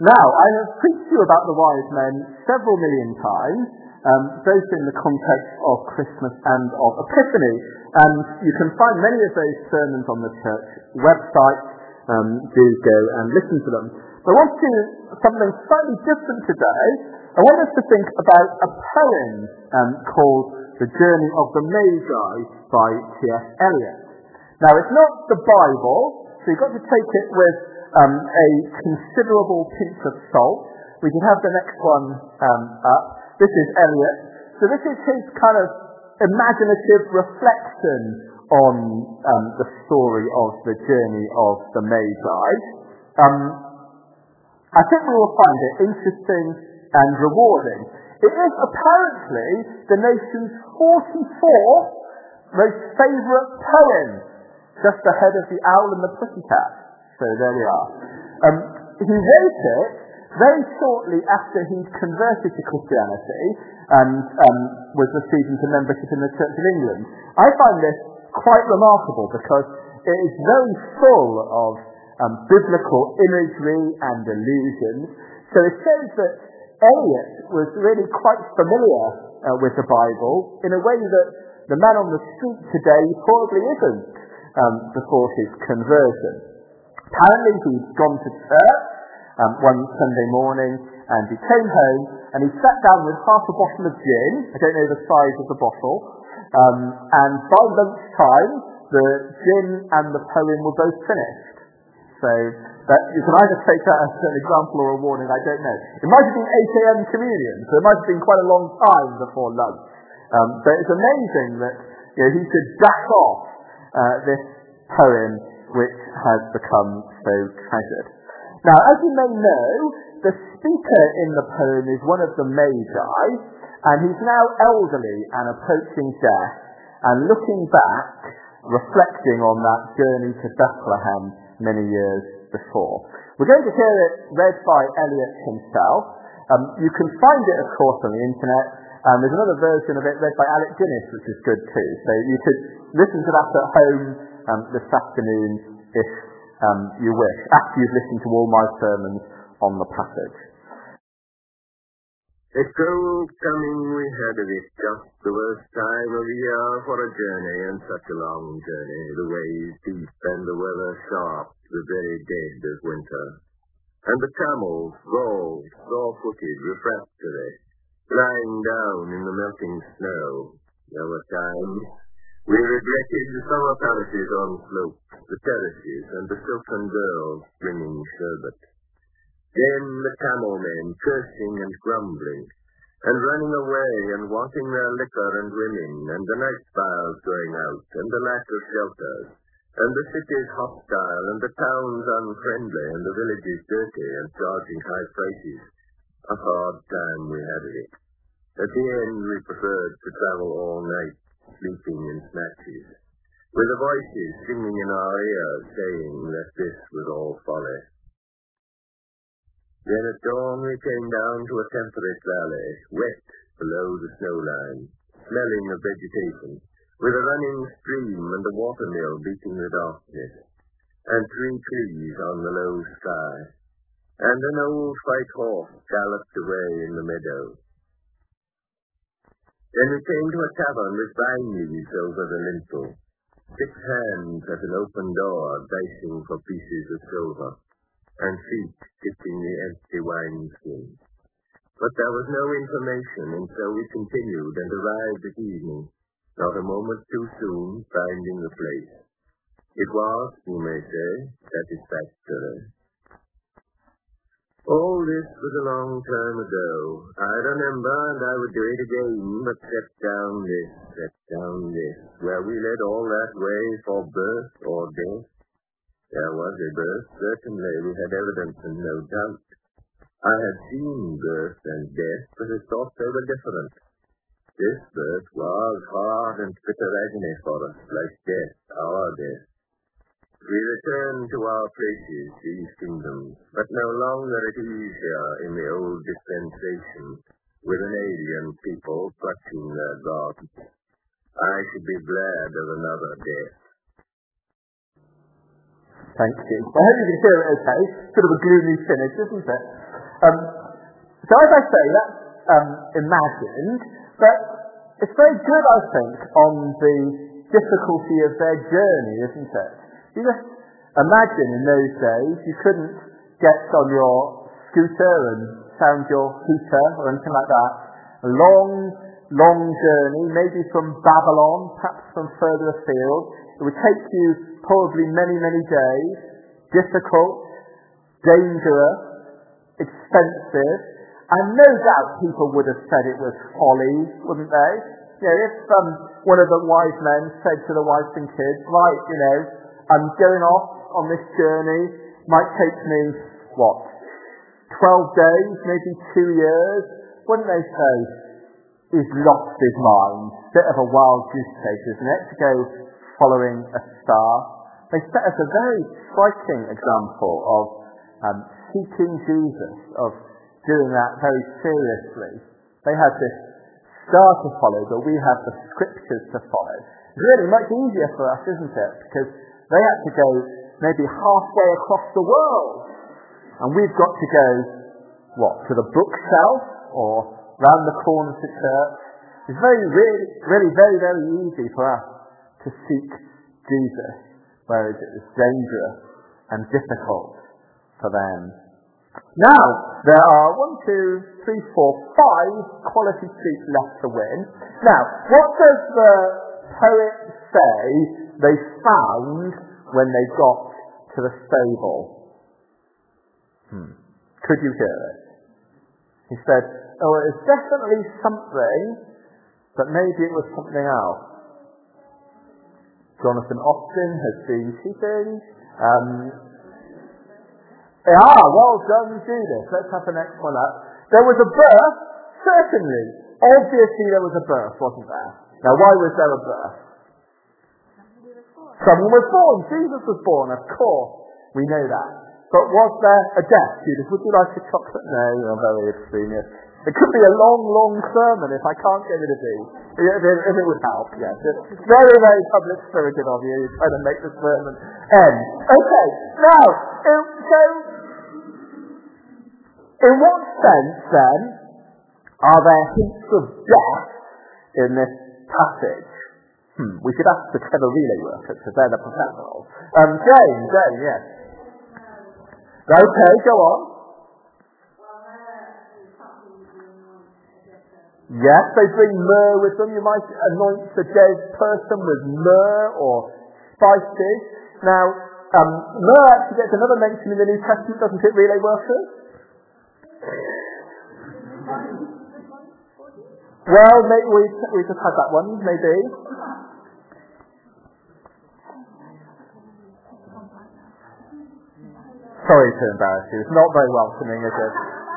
Now, I have preached to you about the wise men several million times, both in the context of Christmas and of Epiphany, and you can find many of those sermons on the church website. Do go and listen to them. But I want to do something slightly different today. I want us to think about a poem called The Journey of the Magi by T.S. Eliot. Now, it's not the Bible, so you've got to take it with a considerable pinch of salt. We can have the next one up. This is Eliot. So this is his kind of imaginative reflection on the story of the journey of the Magi. I think we will find it interesting and rewarding. It is apparently the nation's 44th most favourite poem, just ahead of The Owl and the Pussycat. So there we are. He wrote it very shortly after he'd converted to Christianity and was received into membership in the Church of England. I find this quite remarkable because it is very full of biblical imagery and allusions. So it shows that Eliot was really quite familiar with the Bible in a way that the man on the street today probably isn't before his conversion. Apparently he'd gone to church one Sunday morning and he came home and he sat down with half a bottle of gin. I don't know the size of the bottle. And by lunchtime, the gin and the poem were both finished. So that you can either take that as an example or a warning, I don't know. It might have been 8 a.m. communion, so it might have been quite a long time before lunch. But it's amazing that he could dash off this poem which has become so treasured. Now, as you may know, the speaker in the poem is one of the Magi, and he's now elderly and approaching death, and looking back, reflecting on that journey to Bethlehem many years before. We're going to hear it read by Eliot himself. You can find it, of course, on the internet. There's another version of it read by Alec Guinness, which is good too. So you could listen to that at home this afternoon if you wish, after you've listened to all my sermons on the passage. A cold coming we had of it, just the worst time of year for a journey, and such a long journey, the ways deep and the weather sharp, the very dead of winter. And the camels, bald, sore-footed, refractory, lying down in the melting snow. There were times we regretted the summer palaces on slopes, the terraces, and the silken girls bringing sherbet. Then the camel men cursing and grumbling, and running away and wanting their liquor and women, and the night fires going out, and the lack of shelters, and the cities hostile, and the towns unfriendly, and the villages dirty, and charging high prices. A hard time we had of it. At the end we preferred to travel all night, sleeping in snatches, with the voices singing in our ears, saying that this was all folly. Then at dawn we came down to a temperate valley, wet below the snow line, smelling of vegetation, with a running stream and a watermill beating the darkness, and 3 trees on the low sky, and an old white horse galloped away in the meadow. Then we came to a tavern with vine leaves over the lintel, 6 hands at an open door dicing for pieces of silver, and feet dipping the empty wineskins. But there was no information, and so we continued and arrived at evening, not a moment too soon finding the place. It was, you may say, satisfactory. All this was a long time ago. I remember, and I would do it again, but set down this, where we led all that way for birth or death. There was a birth, certainly, we had evidence and no doubt. I had seen birth and death, but had thought they were different. This birth was hard and bitter agony for us, like death, our death. We returned to our places, these kingdoms, but no longer at ease here in the old dispensation, with an alien people clutching their gods. I should be glad of another death. Thank you. I hope you can hear it okay. Sort of a gloomy finish, isn't it? So as I say, that's imagined, but it's very good, I think, on the difficulty of their journey, isn't it? You just imagine in those days you couldn't get on your scooter and sound your hooter or anything like that. A long journey, maybe from Babylon, perhaps from further afield. It would take you probably many, many days, difficult, dangerous, expensive, and no doubt people would have said it was folly, wouldn't they? You know, if one of the wise men said to the wives and kids, right, you know, I'm going off on this journey, might take me, 12 days, maybe 2 years, wouldn't they say, he's lost his mind. Bit of a wild goose chase, isn't it, to go following a star. They set us a very striking example of seeking Jesus, of doing that very seriously. They had this star to follow, but we have the scriptures to follow. It's really much easier for us, isn't it? Because they had to go maybe halfway across the world. And we've got to go, to the bookshelf or round the corner to church. It's really very, very easy for us to seek Jesus, whereas it was dangerous and difficult for them. Now, there are 1, 2, 3, 4, 5 quality streets left to win. Now, what does the poet say they found when they got to the stable? Could you hear it? He said, it was definitely something, but maybe it was something else. Jonathan Austin has been cheating. Well done, Judith. Let's have the next one up. There was a birth, certainly. Obviously there was a birth, wasn't there? Now, why was there a birth? Someone was born. Jesus was born, of course. We know that. But was there a death, Judith? Would you like a chocolate? No, you're very extreme. Yes. It could be a long sermon if I can't get rid of these. If it would help, yes. It's very, very public-spirited of you. You're trying to make the sermon end. Okay, now, so, in what sense, then, are there hints of death in this passage? We should ask the clever relay workers, because they're the professionals. Jane, yes. Okay, go on. Yes, they bring myrrh with them. You might anoint the dead person with myrrh or spices. Now, myrrh actually gets another mention in the New Testament, doesn't it, relay workers? Well, maybe we just had that one, maybe. Sorry to embarrass you. It's not very welcoming, is it?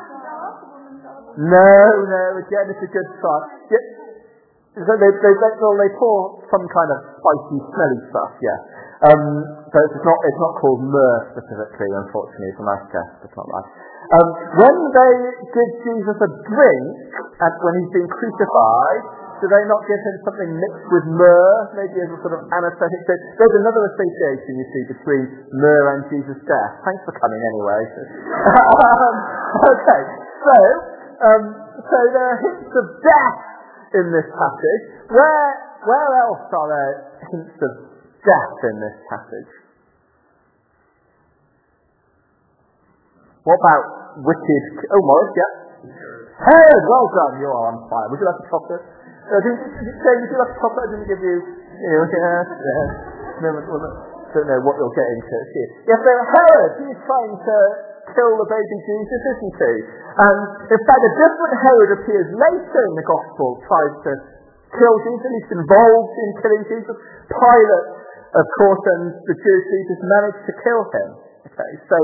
No, again, it's a good try. Yeah. So they pour some kind of spicy, smelly stuff, yeah. So it's not called myrrh specifically, unfortunately. It's a nice guess, but it's not nice. When they give Jesus a drink, when he's been crucified, do they not give him something mixed with myrrh, maybe as a sort of anesthetic? So there's another association, you see, between myrrh and Jesus' death. Thanks for coming anyway. Okay, so there are hints of death in this passage. Where else are there hints of death in this passage? What about wicked... Oh, Morris, yeah? Herod, well done, you are on fire. Would you like a chocolate? Would you like a chocolate? I didn't give you... Don't know what you're getting to. Yes, so Herod, he's trying to kill the baby Jesus, isn't he? And in fact, a different Herod appears later in the Gospel, tries to kill Jesus. He's involved in killing Jesus. Pilate, of course, and the Jewish leaders managed to kill him. Okay, so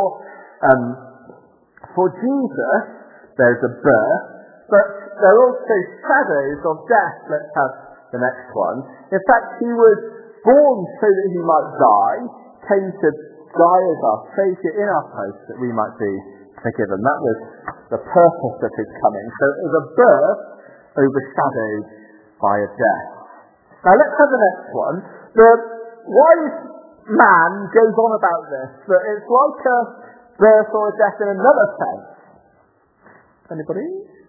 for Jesus, there's a birth, but there are also shadows of death. Let's have the next one. In fact, he was born so that he might die, came to die as our Saviour in our place that we might be forgiven. That was the purpose of his coming. So it was a birth overshadowed by a death. Now let's have the next one. The wise man goes on about this, that it's like a birth or a death in another sense. Anybody?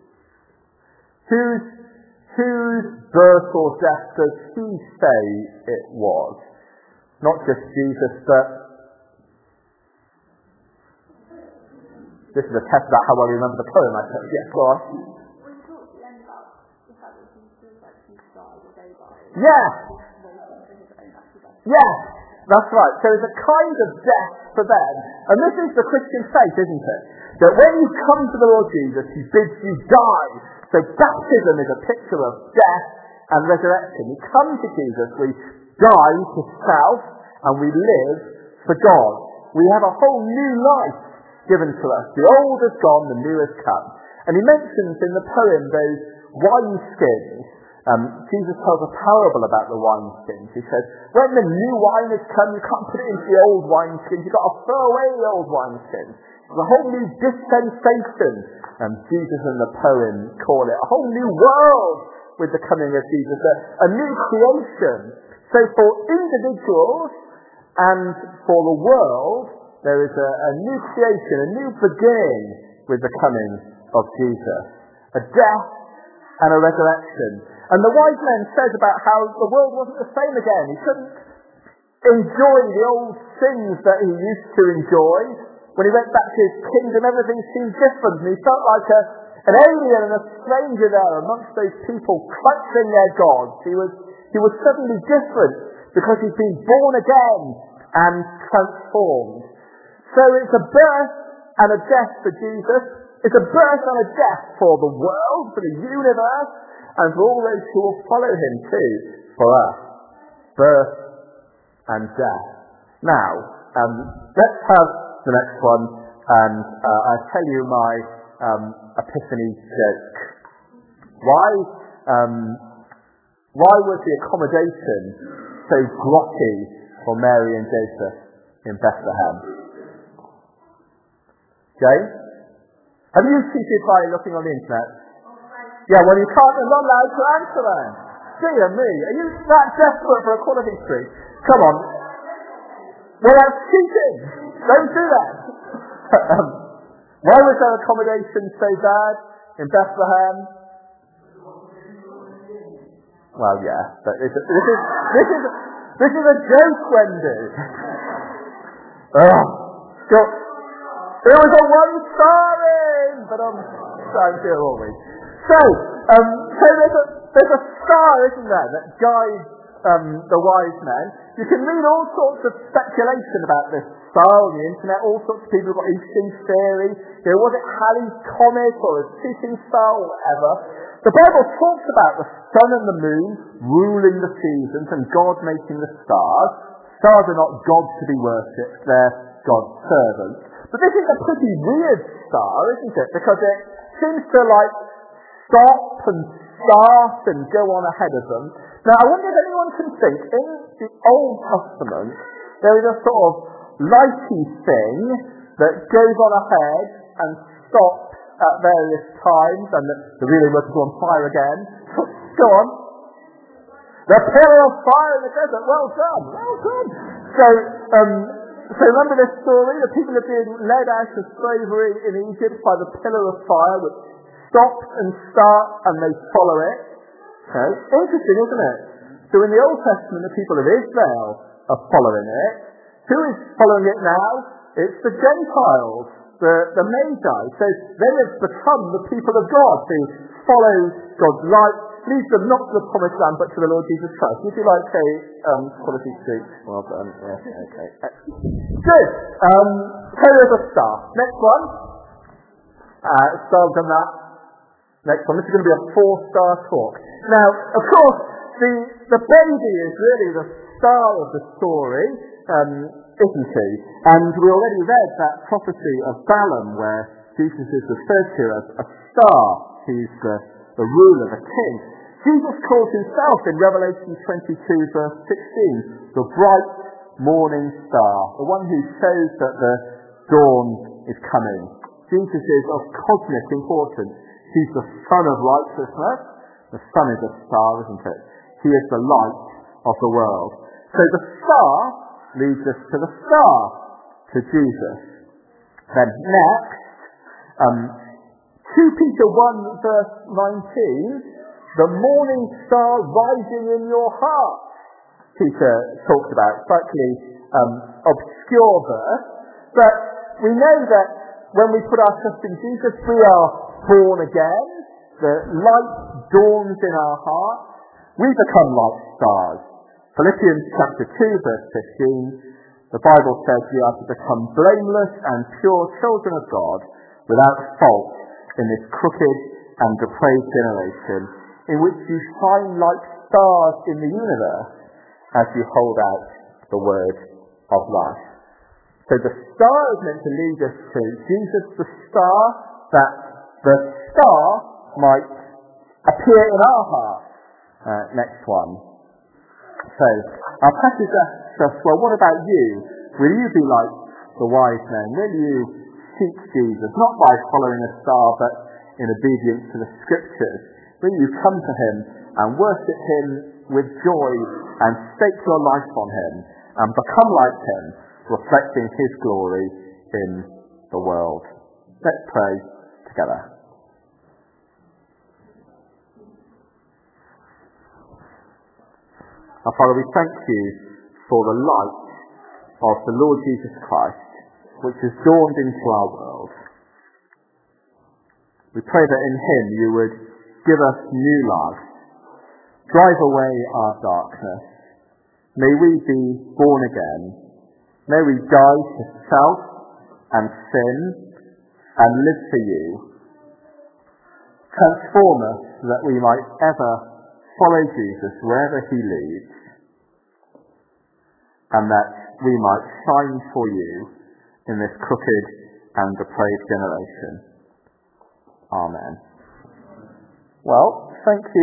Whose birth or death does he say it was? Not just Jesus, but this is a test about how well you remember the poem I said. Yes, go on. We talked then about the fact that Jesus like he died or they died. Yes. Yes, that's right. So it's a kind of death for them. And this is the Christian faith, isn't it? That when you come to the Lord Jesus, he bids you die. So baptism is a picture of death and resurrection. We come to Jesus, we die to self, and we live for God. We have a whole new life given to us. The old is gone, the new has come. And he mentions in the poem those wineskins. Jesus tells a parable about the wineskins. He says, when the new wine has come, you can't put it into the old wineskins. You've got to throw away the old wineskins. There's a whole new dispensation. Jesus in the poem call it a whole new world with the coming of Jesus. A new creation. So for individuals and for the world, there is a new creation, a new beginning with the coming of Jesus. A death and a resurrection. And the wise man says about how the world wasn't the same again. He couldn't enjoy the old things that he used to enjoy. When he went back to his kingdom, everything seemed different. And he felt like an alien and a stranger there amongst those people clutching their gods. He was suddenly different because he'd been born again and transformed. So it's a birth and a death for Jesus. It's a birth and a death for the world, for the universe, and for all those who will follow him too, for us. Birth and death. Now, let's have the next one, and I'll tell you my epiphany joke. Why was the accommodation so grotty for Mary and Joseph in Bethlehem? Jane? Have you cheated by looking on the internet? Yeah, well you can't, you're not allowed to answer that. Dear me, are you that desperate for a quality streak? Come on. Well, that's cheating. Don't do that. Why was their accommodation so bad in Bethlehem? Well, yeah, but this is a joke, Wendy. It was a one-star in, but I'm here all week. So there's a star, isn't there, that guides the wise men. You can read all sorts of speculation about this star on the internet. All sorts of people have got interesting theories. Was it Halley's Comet or a shooting star or whatever? The Bible talks about the sun and the moon ruling the seasons and God making the stars. Stars are not gods to be worshipped, they're God's servants. But this is a pretty weird star, isn't it? Because it seems to stop and start and go on ahead of them. Now, I wonder if anyone can think, in the Old Testament, there is a sort of lighty thing that goes on ahead and stops at various times, and the relay workers go on fire again. Go on. The pillar of fire in the desert. Well done. Well done. So remember this story? The people are being led out of slavery in Egypt by the pillar of fire, which stops and starts and they follow it. Okay. Interesting, isn't it? So in the Old Testament, the people of Israel are following it. Who is following it now? It's the Gentiles, the Magi. So they have become the people of God who follow God's light, leads them not to the promised land but to the Lord Jesus Christ. Would you like a quality streak? Well done. Yes, okay. Good. So there's a star. Next one. Star's done that. Next one. This is going to be a 4-star talk. Now, of course, the baby is really the star of the story, isn't he? And we already read that prophecy of Balaam where Jesus is referred to as a star. He's the ruler, the king. Jesus calls himself in Revelation 22 verse 16 the bright morning star, the one who shows that the dawn is coming. Jesus is of cosmic importance. He's the Son of righteousness. The sun is a star, isn't it? He is the light of the world. So the star leads us to the star, to Jesus. Then next, 2 Peter 1 verse 19, the morning star rising in your heart. Peter talks about slightly obscure verse, but we know that when we put our trust in Jesus, we are born again. The light dawns in our hearts. We become like stars. Philippians chapter 2 verse 15, the Bible says we are to become blameless and pure children of God without fault in this crooked and depraved generation, in which you shine like stars in the universe as you hold out the word of life. So the star is meant to lead us to Jesus, the star, that the star might appear in our hearts. Next one. So our passage asks us, well, what about you? Will you be like the wise men? Will you seek Jesus, not by following a star, but in obedience to the Scriptures? Will you come to him and worship him with joy and stake your life on him and become like him, reflecting his glory in the world? Let's pray together. Our Father, we thank you for the light of the Lord Jesus Christ, which has dawned into our world. We pray that in him you would give us new life, drive away our darkness. May we be born again. May we die to self and sin and live for you. Transform us so that we might ever follow Jesus wherever he leads, and that we might shine for you in this crooked and depraved generation. Amen. Well, thank you.